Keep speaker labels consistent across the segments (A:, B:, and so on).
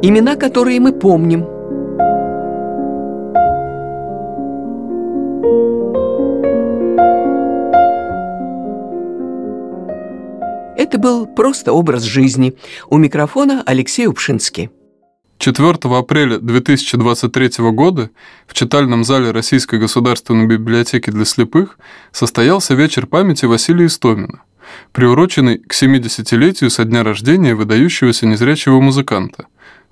A: имена, которые мы помним. Это был просто образ жизни. У микрофона Алексей Упшинский.
B: 4 апреля 2023 года в читальном зале Российской государственной библиотеки для слепых состоялся вечер памяти Василия Истомина, приуроченный к 70-летию со дня рождения выдающегося незрячего музыканта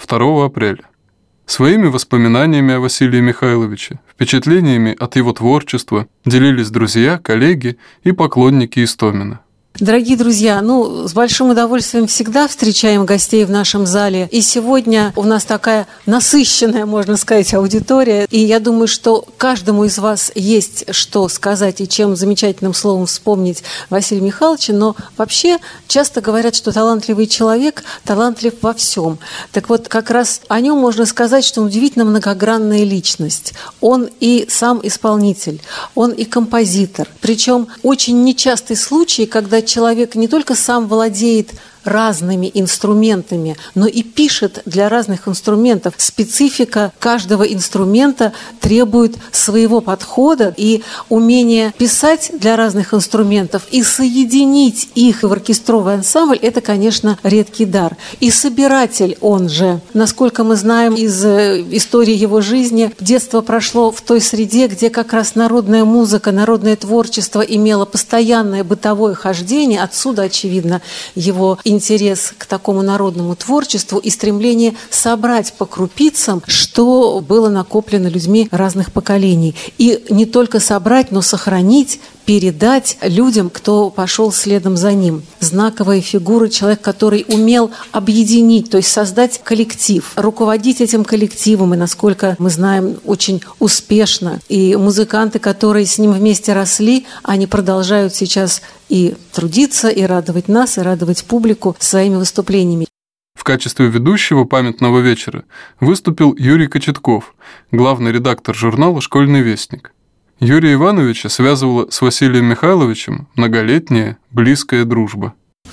B: 2 апреля. Своими воспоминаниями о Василии Михайловиче, впечатлениями от его творчества делились друзья, коллеги и поклонники Истомина.
C: Дорогие друзья, с большим удовольствием всегда встречаем гостей в нашем зале. И сегодня у нас такая насыщенная, можно сказать, аудитория. И я думаю, что каждому из вас есть что сказать и чем замечательным словом вспомнить Василия Михайловича. Но вообще часто говорят, что талантливый человек талантлив во всем. Так вот, как раз о нем можно сказать, что он удивительно многогранная личность. Он и сам исполнитель, он и композитор. Причем очень нечастый случай, когда человек не только сам владеет разными инструментами, но и пишет для разных инструментов. Специфика каждого инструмента требует своего подхода, и умение писать для разных инструментов и соединить их в оркестровый ансамбль – это, конечно, редкий дар. И собиратель он же. Насколько мы знаем из истории его жизни, детство прошло в той среде, где как раз народная музыка, народное творчество имело постоянное бытовое хождение. Отсюда, очевидно, его интерес к такому народному творчеству и стремление собрать по крупицам, что было накоплено людьми разных поколений. И не только собрать, но сохранить, передать людям, кто пошел следом за ним. Знаковая фигура, человек, который умел объединить, то есть создать коллектив, руководить этим коллективом, и, насколько мы знаем, очень успешно. И музыканты, которые с ним вместе росли, они продолжают сейчас и трудиться, и радовать нас, и радовать публику своими выступлениями.
B: В качестве ведущего памятного вечера выступил Юрий Кочетков, главный редактор журнала «Школьный вестник». Юрия Ивановича связывала с Василием Михайловичем многолетняя близкая дружба.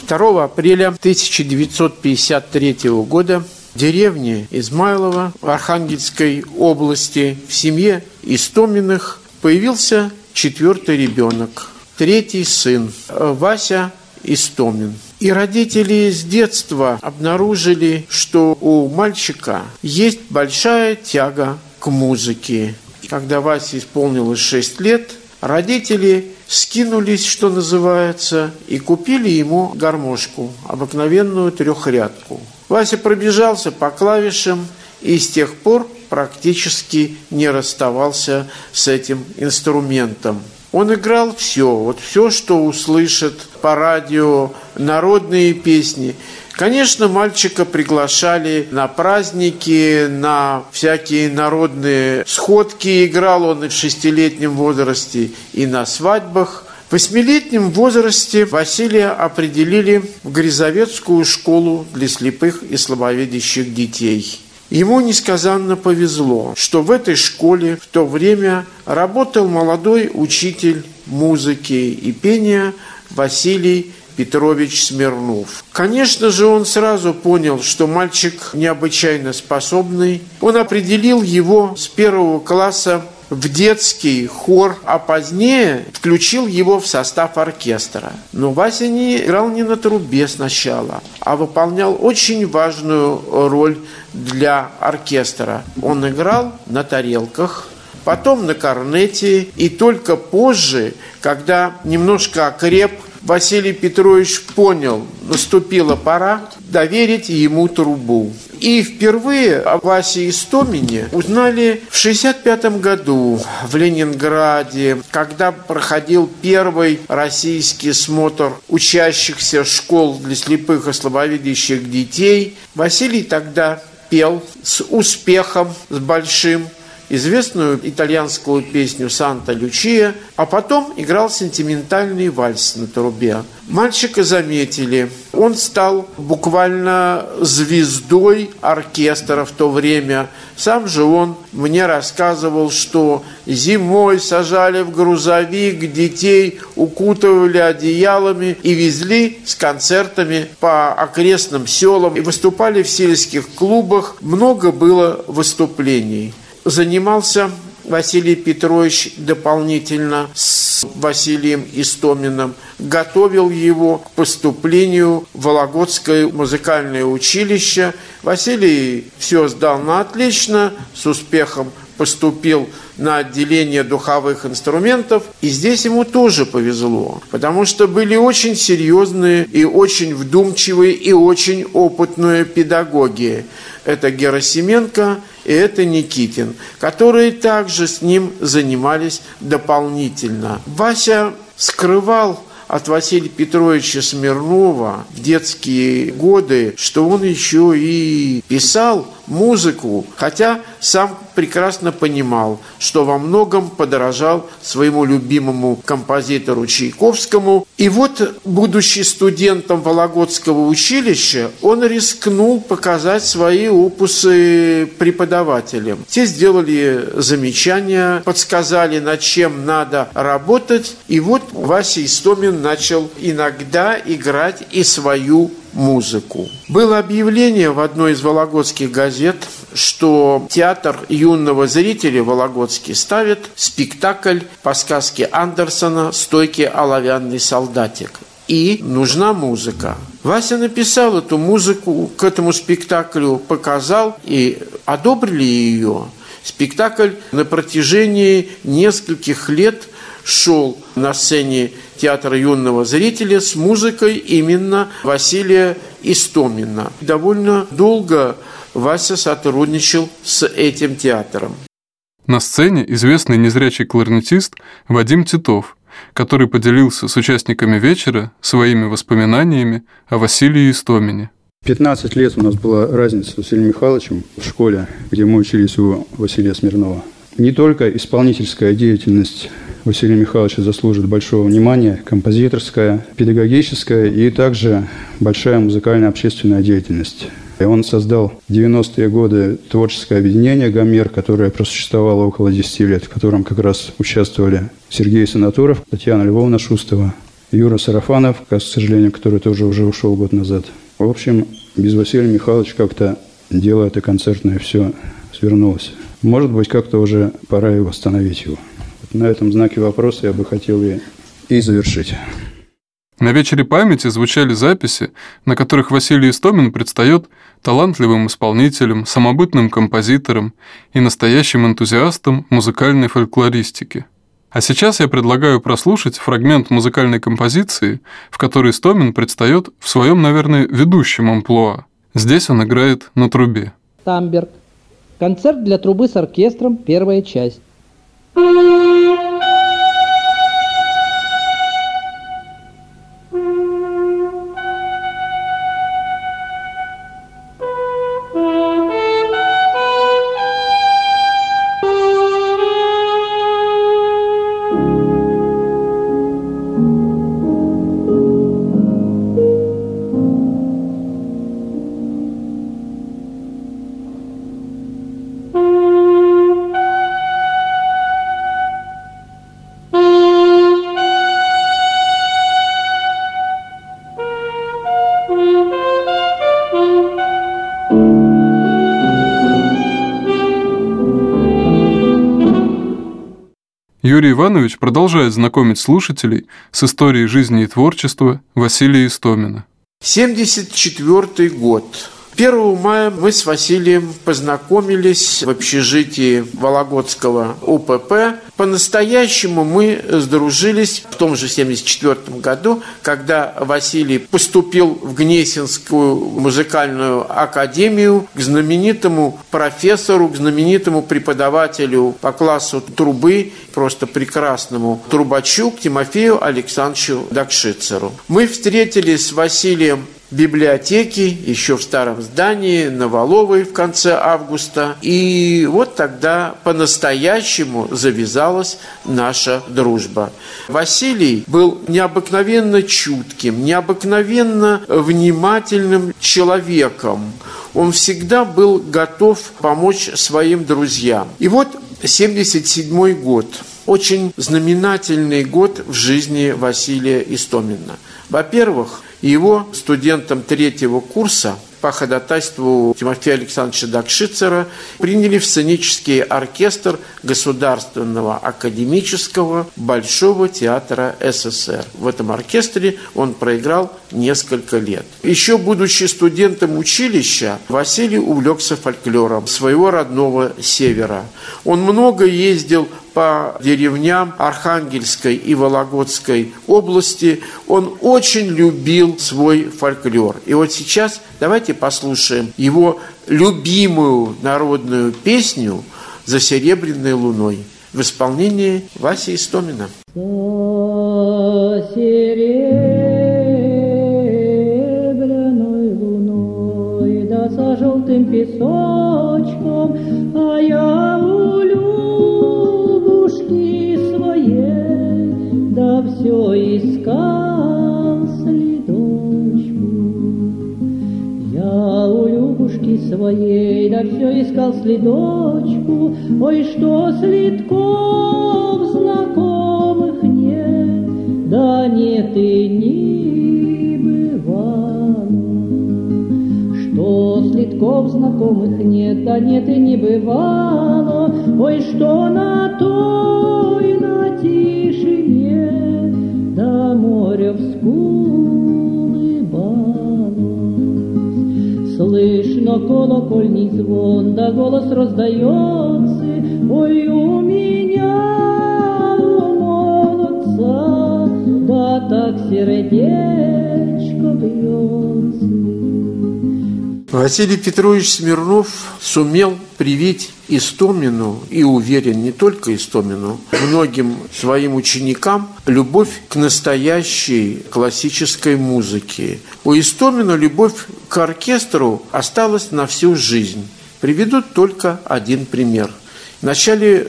D: 2 апреля 1953 года в деревне Измайлово Архангельской области в семье Истоминых появился 4-й ребенок, 3-й сын, Вася Истомин. И родители с детства обнаружили, что у мальчика есть большая тяга к музыке. Когда Васе исполнилось 6 лет, родители скинулись, что называется, и купили ему гармошку, обыкновенную 3-рядку. Вася пробежался по клавишам и с тех пор практически не расставался с этим инструментом. Он играл все, все, что услышит по радио, народные песни. Конечно, мальчика приглашали на праздники, на всякие народные сходки. Играл он и в 6-летнем возрасте, и на свадьбах. В 8-летнем возрасте Василия определили в Грязовецкую школу для слепых и слабовидящих детей. Ему несказанно повезло, что в этой школе в то время работал молодой учитель музыки и пения Василий Петрович Смирнов. Конечно же, он сразу понял, что мальчик необычайно способный. Он определил его с 1 класса в детский хор, а позднее включил его в состав оркестра. Но Вася не играл не на трубе сначала, а выполнял очень важную роль для оркестра. Он играл на тарелках, потом на корнете, и только позже, когда немножко окреп, Василий Петрович понял, наступила пора доверить ему трубу. И впервые о Васе Истомине узнали в 1965 году в Ленинграде, когда проходил первый российский смотр учащихся школ для слепых и слабовидящих детей. Василий тогда пел с успехом, с большим, известную итальянскую песню «Санта Лючия», а потом играл сентиментальный вальс на трубе. Мальчика заметили. Он стал буквально звездой оркестра в то время. Сам же он мне рассказывал, что зимой сажали в грузовик, детей укутывали одеялами и везли с концертами по окрестным селам. И выступали в сельских клубах. Много было выступлений. Занимался Василий Петрович дополнительно с Василием Истоминым, готовил его к поступлению в Вологодское музыкальное училище. Василий все сдал на отлично, с успехом поступил на отделение духовых инструментов, и здесь ему тоже повезло, потому что были очень серьезные и очень вдумчивые и очень опытные педагоги. Это Герасименко и это Никитин, которые также с ним занимались дополнительно. Вася скрывал от Василия Петровича Смирнова в детские годы, что он еще и писал музыку, хотя сам прекрасно понимал, что во многом подражал своему любимому композитору Чайковскому. И вот, будучи студентом Вологодского училища, он рискнул показать свои опусы преподавателям. Те сделали замечания, подсказали, над чем надо работать. И вот Вася Истомин начал иногда играть и свою музыку. Было объявление в одной из вологодских газет, что театр юного зрителя Вологодский ставит спектакль по сказке Андерсона «Стойкий оловянный солдатик». И нужна музыка. Вася написал эту музыку к этому спектаклю, показал, и одобрили ее. Спектакль на протяжении нескольких лет шел на сцене театра юного зрителя с музыкой именно Василия Истомина. Довольно долго Вася сотрудничал с этим театром.
B: На сцене известный незрячий кларнетист Вадим Титов, который поделился с участниками вечера своими воспоминаниями о Василии Истомине.
E: 15 лет у нас была разница с Василием Михайловичем в школе, где мы учились у Василия Смирнова. Не только исполнительская деятельность Василия Михайловича заслужит большого внимания, композиторская, педагогическая и также большая музыкальная общественная деятельность. И он создал в 90-е годы творческое объединение «Гомер», которое просуществовало около 10 лет, в котором как раз участвовали Сергей Санатуров, Татьяна Львовна Шустова, Юра Сарафанов, к сожалению, который тоже уже ушел год назад. В общем, без Василия Михайловича как-то дело это концертное все свернулось. Может быть, как-то уже пора и восстановить его. Вот на этом знаке вопроса я бы хотел и завершить.
B: На вечере памяти звучали записи, на которых Василий Истомин предстает талантливым исполнителем, самобытным композитором и настоящим энтузиастом музыкальной фольклористики. А сейчас я предлагаю прослушать фрагмент музыкальной композиции, в которой Истомин предстает в своем, наверное, ведущем амплуа. Здесь он играет на трубе.
F: Тамберг. Концерт для трубы с оркестром, первая часть.
B: Юрий Иванович продолжает знакомить слушателей с историей жизни и творчества Василия Истомина.
D: 1974 год. 1 мая мы с Василием познакомились в общежитии Вологодского УПП. По-настоящему мы сдружились в том же 1974 году, когда Василий поступил в Гнесинскую музыкальную академию к знаменитому профессору, к знаменитому преподавателю по классу трубы, просто прекрасному трубачу, к Тимофею Александровичу Дакшицеру. Мы встретились с Василием библиотеки еще в старом здании на Воловой в конце августа. И вот тогда по-настоящему завязалась наша дружба. Василий был необыкновенно чутким, необыкновенно внимательным человеком. Он всегда был готов помочь своим друзьям. И вот 1977 год. Очень знаменательный год в жизни Василия Истомина. Во-первых, его студентам 3-го курса по ходатайству Тимофея Александровича Дакшицера приняли в сценический оркестр Государственного академического Большого театра СССР. В этом оркестре он проиграл несколько лет. Еще будучи студентом училища, Василий увлекся фольклором своего родного севера. Он много ездил по деревням Архангельской и Вологодской области. Он очень любил свой фольклор. И вот сейчас давайте послушаем его любимую народную песню «За серебряной луной» в исполнении Васи Истомина.
G: За серебряной луной, да за желтым песочком, а я у Любушки своей, да все искал следочку. Я у Любушки своей, да все искал следочку, ой, что следков знакомых нет, да нет и не бывало. Что следков знакомых нет, да нет и не бывало, ой, что на той, на тишине, да море вскулыбалось. Слышно колокольный звон, да голос раздается, ой, у меня у молодца, да так сердечко бьется.
D: Василий Петрович Смирнов сумел привить Истомину, и уверен, не только Истомину, многим своим ученикам любовь к настоящей классической музыке. У Истомина любовь к оркестру осталась на всю жизнь. Приведу только один пример. В начале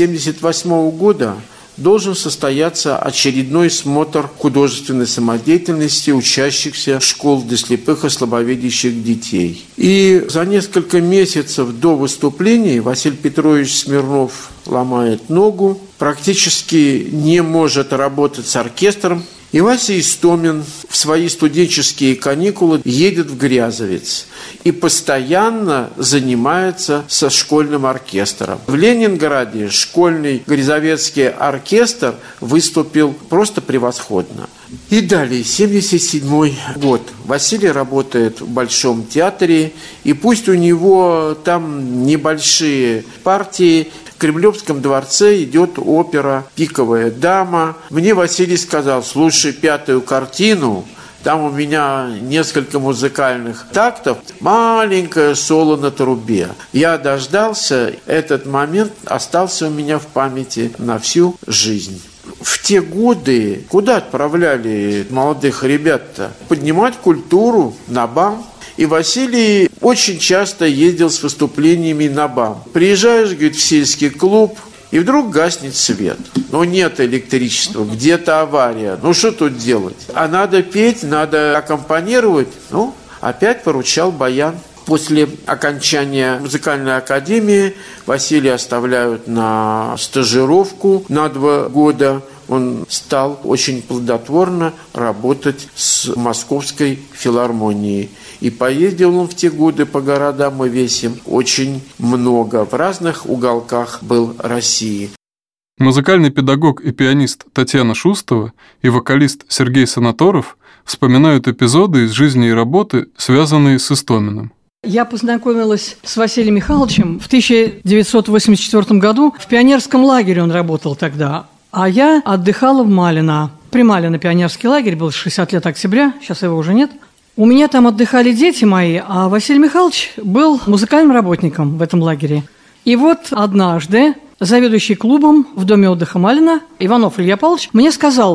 D: 1978 года должен состояться очередной смотр художественной самодеятельности учащихся школ для слепых и слабовидящих детей. И за несколько месяцев до выступления Василий Петрович Смирнов ломает ногу, практически не может работать с оркестром. И Вася Истомин в свои студенческие каникулы едет в Грязовец и постоянно занимается со школьным оркестром. В Ленинграде школьный грязовецкий оркестр выступил просто превосходно. И далее, 1977 год. Василий работает в Большом театре, и пусть у него там небольшие партии, в Кремлевском дворце идет опера «Пиковая дама». Мне Василий сказал: слушай 5-ю картину, там у меня несколько музыкальных тактов, маленькое соло на трубе. Я дождался, этот момент остался у меня в памяти на всю жизнь. В те годы куда отправляли молодых ребят-то? Поднимать культуру на БАМ. И Василий очень часто ездил с выступлениями на БАМ. Приезжаешь, говорит, в сельский клуб, и вдруг гаснет свет. Ну, нет электричества, где-то авария. Ну, что тут делать? А надо петь, надо аккомпанировать. Ну, опять поручал баян. После окончания музыкальной академии Василия оставляют на стажировку на 2 года. Он стал очень плодотворно работать с Московской филармонией. И поездил он в те годы по городам и весям очень много. В разных уголках был России.
B: Музыкальный педагог и пианист Татьяна Шустова и вокалист Сергей Санаторов вспоминают эпизоды из жизни и работы, связанные с Истоминым.
H: Я познакомилась с Василием Михайловичем в 1984 году. В пионерском лагере он работал тогда, а я отдыхала в Малино. При Малино пионерский лагерь был 60 лет октября, сейчас его уже нет. У меня там отдыхали дети мои, а Василий Михайлович был музыкальным работником в этом лагере. И вот однажды заведующий клубом в доме отдыха Малино Иванов Илья Павлович мне сказал: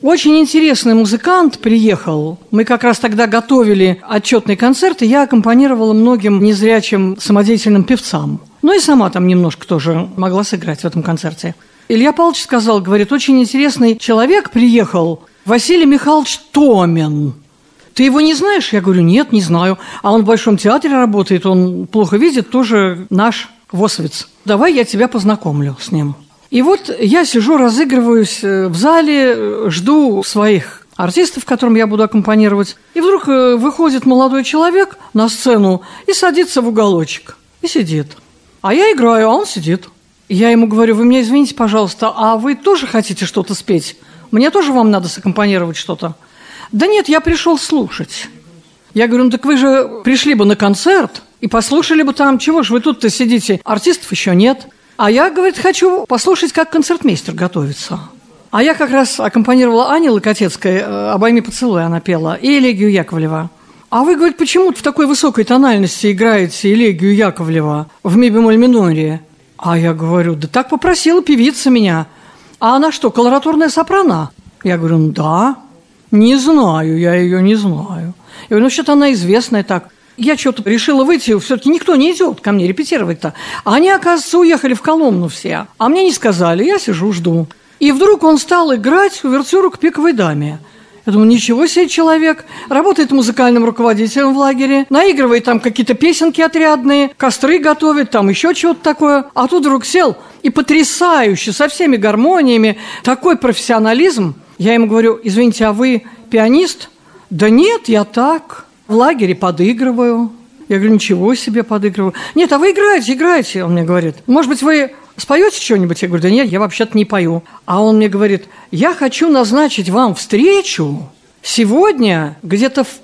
H: Очень интересный музыкант приехал. Мы как раз тогда готовили отчетный концерт, и я аккомпанировала многим незрячим самодеятельным певцам. Ну и сама там немножко тоже могла сыграть в этом концерте. Илья Павлович сказал, говорит, очень интересный человек приехал, Василий Михайлович Томин. Ты его не знаешь? Я говорю, нет, не знаю. А он в Большом театре работает, он плохо видит, тоже наш восовец. Давай я тебя познакомлю с ним. И вот я сижу, разыгрываюсь в зале, жду своих артистов, которым я буду аккомпанировать. И вдруг выходит молодой человек на сцену и садится в уголочек. И сидит. А я играю, а он сидит. Я ему говорю, вы меня извините, пожалуйста, а вы тоже хотите что-то спеть? Мне тоже вам надо саккомпанировать что-то? Да нет, я пришел слушать. Я говорю, ну так вы же пришли бы на концерт и послушали бы там, чего же вы тут-то сидите? Артистов еще нет. А я, говорит, хочу послушать, как концертмейстер готовится. А я как раз аккомпанировала Ане Локотецкой, «Обойми поцелуй» она пела, и Элегию Яковлева. А вы, говорит, почему в такой высокой тональности играете Элегию Яковлева в ми-бемоль миноре? А я говорю, да так попросила певица меня. А она что, колоратурная сопрано? Я говорю, ну да. Не знаю, я ее не знаю. Я говорю, ну что-то она известная так. Я что-то решила выйти, все-таки никто не идет ко мне репетировать-то. А они, оказывается, уехали в Коломну все. А мне не сказали, я сижу, жду. И вдруг он стал играть увертюру к «Пиковой даме». Я думаю, ничего себе человек. Работает музыкальным руководителем в лагере, наигрывает там какие-то песенки отрядные, костры готовит, там еще чего-то такое. А тут вдруг сел и потрясающе, со всеми гармониями, такой профессионализм. Я ему говорю, извините, а вы пианист? Да нет, я так... В лагере подыгрываю. Я говорю, ничего себе подыгрываю. Нет, а вы играете, он мне говорит. Может быть, вы споете что-нибудь? Я говорю, да нет, я вообще-то не пою. А он мне говорит, я хочу назначить вам встречу. Сегодня где-то в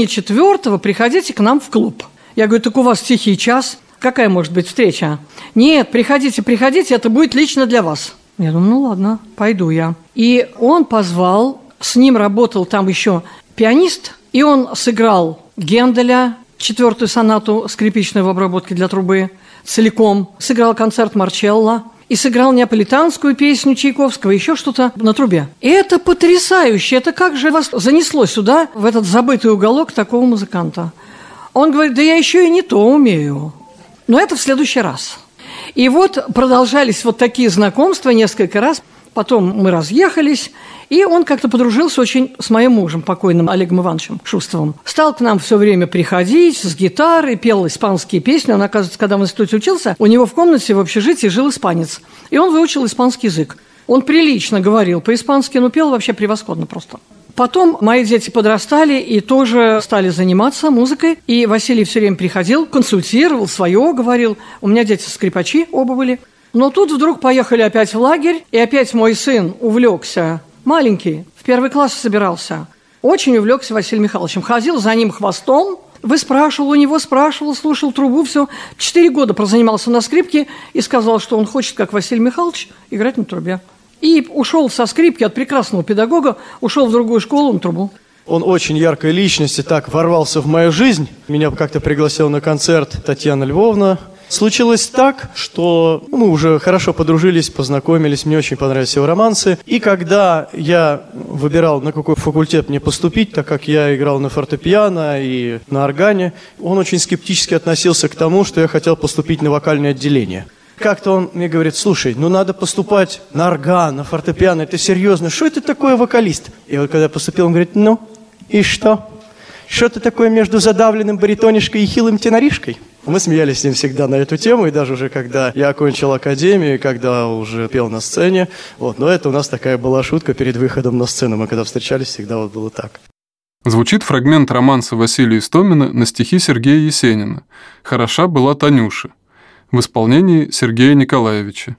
H: 3:30 приходите к нам в клуб. Я говорю, так у вас тихий час. Какая может быть встреча? Нет, приходите, это будет лично для вас. Я думаю, ну ладно, пойду я. И он позвал, с ним работал там еще пианист, и он сыграл Генделя, 4-ю сонату скрипичную в обработке для трубы, целиком. Сыграл концерт Марчелло и сыграл неаполитанскую песню Чайковского, еще что-то на трубе. И это потрясающе. Это как же вас занесло сюда, в этот забытый уголок такого музыканта? Он говорит, да я еще и не то умею. Но это в следующий раз. И вот продолжались вот такие знакомства несколько раз. Потом мы разъехались, и он как-то подружился очень с моим мужем, покойным Олегом Ивановичем Шустовым. Стал к нам все время приходить с гитарой, пел испанские песни. Он, оказывается, когда в институте учился, у него в комнате в общежитии жил испанец. И он выучил испанский язык. Он прилично говорил по-испански, но пел вообще превосходно просто. Потом мои дети подрастали и тоже стали заниматься музыкой. И Василий все время приходил, консультировал, свое говорил. У меня дети скрипачи оба были. Но тут вдруг поехали опять в лагерь, и опять мой сын увлекся, маленький, в 1 класс собирался, очень увлекся Василием Михайловичем, ходил за ним хвостом, выспрашивал у него, слушал трубу, все. 4 года прозанимался на скрипке и сказал, что он хочет, как Василий Михайлович, играть на трубе. И ушел со скрипки от прекрасного педагога, ушел в другую школу на трубу.
I: Он очень яркая личность и так ворвался в мою жизнь. Меня как-то пригласила на концерт Татьяна Львовна. Случилось так, что мы уже хорошо подружились, познакомились, мне очень понравились его романсы. И когда я выбирал, на какой факультет мне поступить, так как я играл на фортепиано и на органе, он очень скептически относился к тому, что я хотел поступить на вокальное отделение. Как-то он мне говорит, слушай, ну надо поступать на орган, на фортепиано, это серьезно, что это такое вокалист? И вот когда я поступил, он говорит, ну и что? Что-то такое между задавленным баритонишкой и хилым теноришкой? Мы смеялись с ним всегда на эту тему, и даже уже когда я окончил академию, когда уже пел на сцене, вот, но это у нас такая была шутка перед выходом на сцену, мы когда встречались, всегда вот было так.
B: Звучит фрагмент романса Василия Истомина на стихи Сергея Есенина «Хороша была Танюша» в исполнении Сергея Николаевича.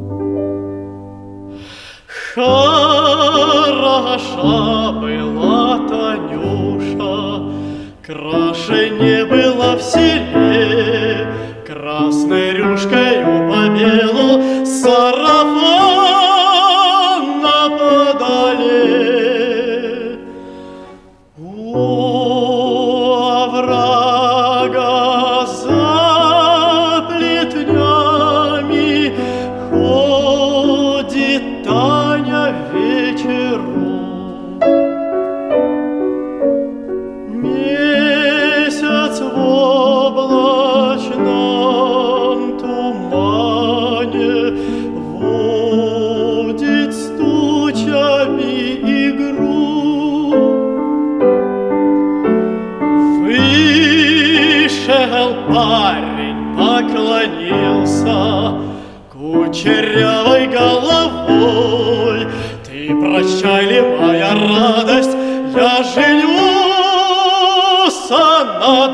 J: Хороша была Танюша, краше не было в селе, красной рюшкою по белу сарафан на подоле. У оврага за плетнями ходит Таня вечером. сел парень, поклонился кучерявой головой. Ты прощай ли, моя радость, я женюся на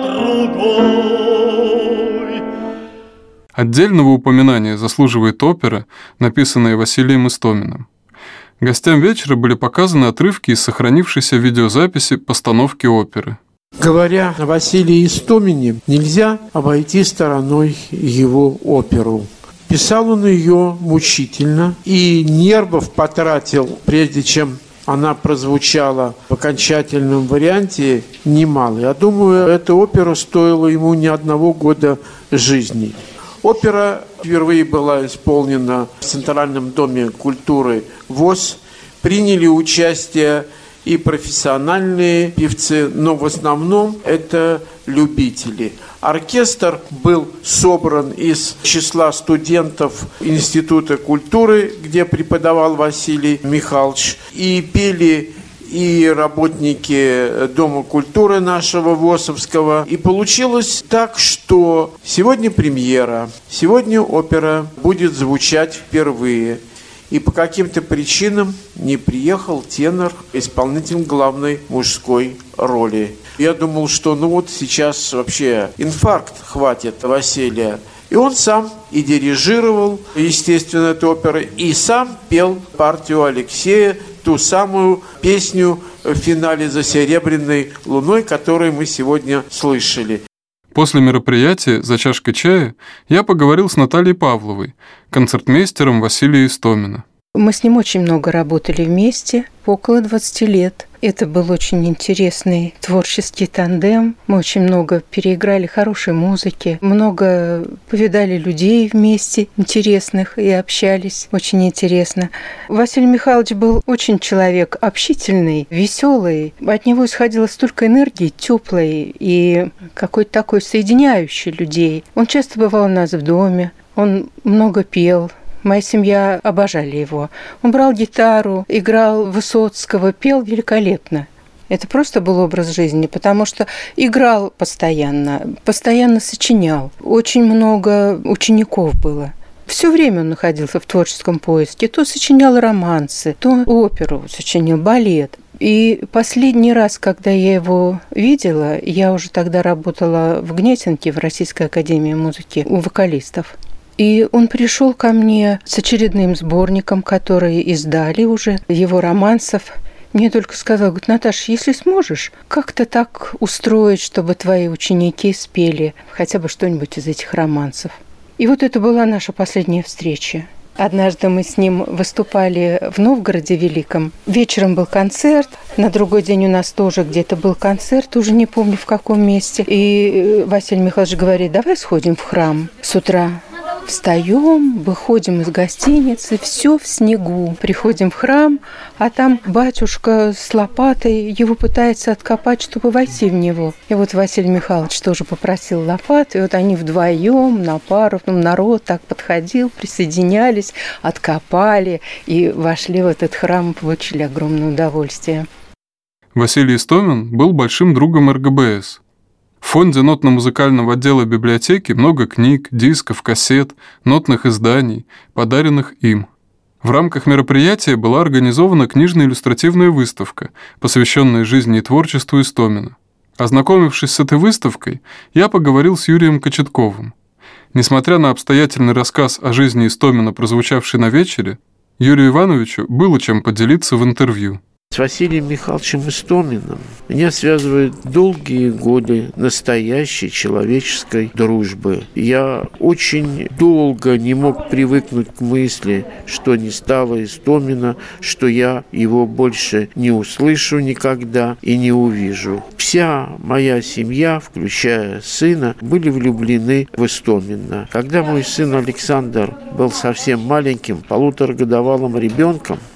J: другой.
B: Отдельного упоминания заслуживает опера, написанная Василием Истоминым. Гостям вечера были показаны отрывки из сохранившейся видеозаписи постановки оперы.
D: Говоря о Василии Истомине, нельзя обойти стороной его оперу. Писал он ее мучительно и нервов потратил, прежде чем она прозвучала в окончательном варианте, немало. Я думаю, эта опера стоила ему не 1 года жизни. Опера впервые была исполнена в Центральном доме культуры ВОС. Приняли участие и профессиональные певцы, но в основном это любители. Оркестр был собран из числа студентов Института культуры, где преподавал Василий Михайлович, и пели и работники Дома культуры нашего ВОСовского. И получилось так, что сегодня премьера, сегодня опера будет звучать впервые. И по каким-то причинам не приехал тенор, исполнитель главной мужской роли. Я думал, что сейчас вообще инфаркт хватит Василия. И он сам и дирижировал, естественно, эту оперу, и сам пел партию Алексея, ту самую песню в финале «За серебряной луной», которую мы сегодня слышали.
B: После мероприятия за чашкой чая я поговорил с Натальей Павловой, концертмейстером Василия Истомина.
K: Мы с ним очень много работали вместе, около 20 лет. Это был очень интересный творческий тандем. Мы очень много переиграли хорошей музыки, много повидали людей вместе интересных и общались очень интересно. Василий Михайлович был очень человек общительный, веселый. От него исходило столько энергии, теплой и какой-то такой соединяющей людей. Он часто бывал у нас в доме, он много пел. Моя семья обожали его. Он брал гитару, играл Высоцкого, пел великолепно. Это просто был образ жизни, потому что играл постоянно сочинял. Очень много учеников было. Все время он находился в творческом поиске. То сочинял романсы, то оперу сочинял, балет. И последний раз, когда я его видела, я уже тогда работала в Гнесинке, в Российской академии музыки, у вокалистов. И он пришел ко мне с очередным сборником, который издали уже, его романсов. Мне только сказал, говорит: Наташа, если сможешь, как-то так устроить, чтобы твои ученики спели хотя бы что-нибудь из этих романсов. И вот это была наша последняя встреча. Однажды мы с ним выступали в Новгороде Великом. Вечером был концерт, на другой день у нас тоже где-то был концерт, уже не помню в каком месте. И Василий Михайлович говорит: давай сходим в храм с утра. Встаем, выходим из гостиницы, все в снегу. Приходим в храм, а там батюшка с лопатой его пытается откопать, чтобы войти в него. И вот Василий Михайлович тоже попросил лопату, и вот они вдвоем на пару, народ так подходил, присоединялись, откопали и вошли в этот храм и получили огромное удовольствие.
B: Василий Истомин был большим другом РГБС. В фонде нотно-музыкального отдела библиотеки много книг, дисков, кассет, нотных изданий, подаренных им. В рамках мероприятия была организована книжно-иллюстративная выставка, посвященная жизни и творчеству Истомина. Ознакомившись с этой выставкой, я поговорил с Юрием Кочетковым. Несмотря на обстоятельный рассказ о жизни Истомина, прозвучавший на вечере, Юрию Ивановичу было чем поделиться в интервью.
D: С Василием Михайловичем Истоминым меня связывают долгие годы настоящей человеческой дружбы. Я очень долго не мог привыкнуть к мысли, что не стало Истомина, что я его больше не услышу никогда и не увижу. Вся моя семья, включая сына, были влюблены в Истомина. Когда мой сын Александр был совсем маленьким, 1,5-годовалым ребенком,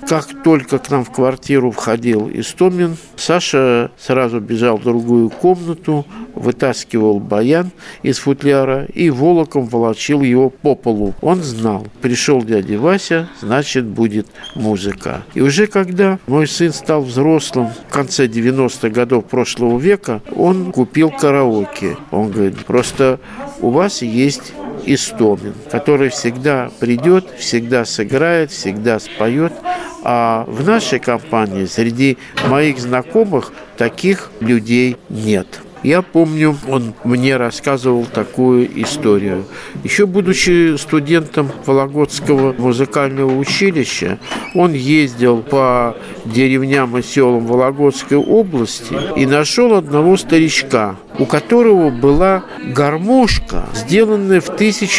D: Как только к нам в квартиру входил Истомин, Саша сразу бежал в другую комнату, вытаскивал баян из футляра и волоком волочил его по полу. Он знал, пришел дядя Вася, значит, будет музыка. И уже когда мой сын стал взрослым в конце 90-х годов прошлого века, он купил караоке. Он говорит, просто у вас есть Истомин, который всегда придет, всегда сыграет, всегда споет. А в нашей компании среди моих знакомых таких людей нет. Я помню, он мне рассказывал такую историю. Еще будучи студентом Вологодского музыкального училища, он ездил по деревням и селам Вологодской области и нашел одного старичка, у которого была гармошка, сделанная в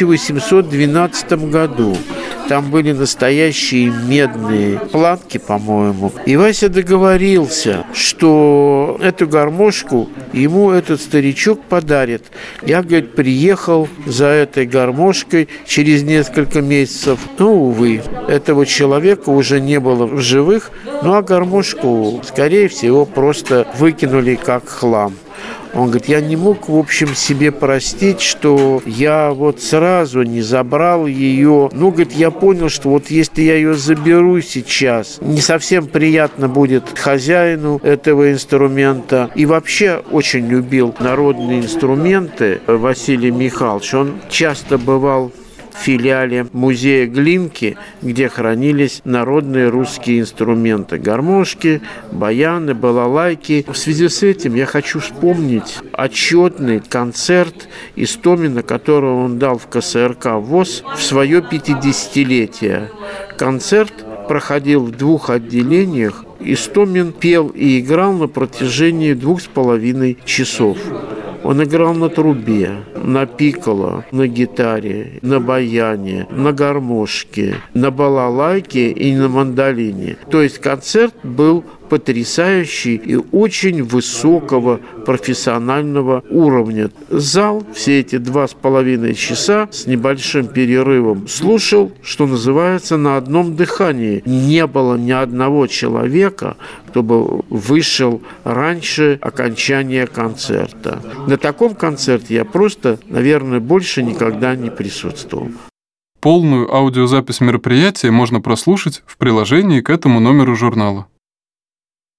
D: 1812 году. Там были настоящие медные планки, по-моему. И Вася договорился, что эту гармошку ему этот старичок подарит. Я, говорит, приехал за этой гармошкой через несколько месяцев. Увы, этого человека уже не было в живых, а гармошку, скорее всего, просто выкинули как хлам. Он говорит, я не мог, в общем, себе простить, что я вот сразу не забрал ее. Говорит, я понял, что вот если я ее заберу сейчас, не совсем приятно будет хозяину этого инструмента. И вообще очень любил народные инструменты Василий Михайлович. Он часто бывал в филиале музея Глинки, где хранились народные русские инструменты. Гармошки, баяны, балалайки. В связи с этим я хочу вспомнить отчетный концерт Истомина, который он дал в КСРК ВОС в свое 50-летие. Концерт проходил в 2 отделениях. Истомин пел и играл на протяжении 2,5 часов. Он играл на трубе, на пикколо, на гитаре, на баяне, на гармошке, на балалайке и на мандолине. То есть концерт был потрясающий и очень высокого профессионального уровня. Зал все эти 2,5 часа с небольшим перерывом слушал, что называется, на одном дыхании. Не было ни одного человека, кто бы вышел раньше окончания концерта. На таком концерте я просто, наверное, больше никогда не присутствовал.
B: Полную аудиозапись мероприятия можно прослушать в приложении к этому номеру журнала.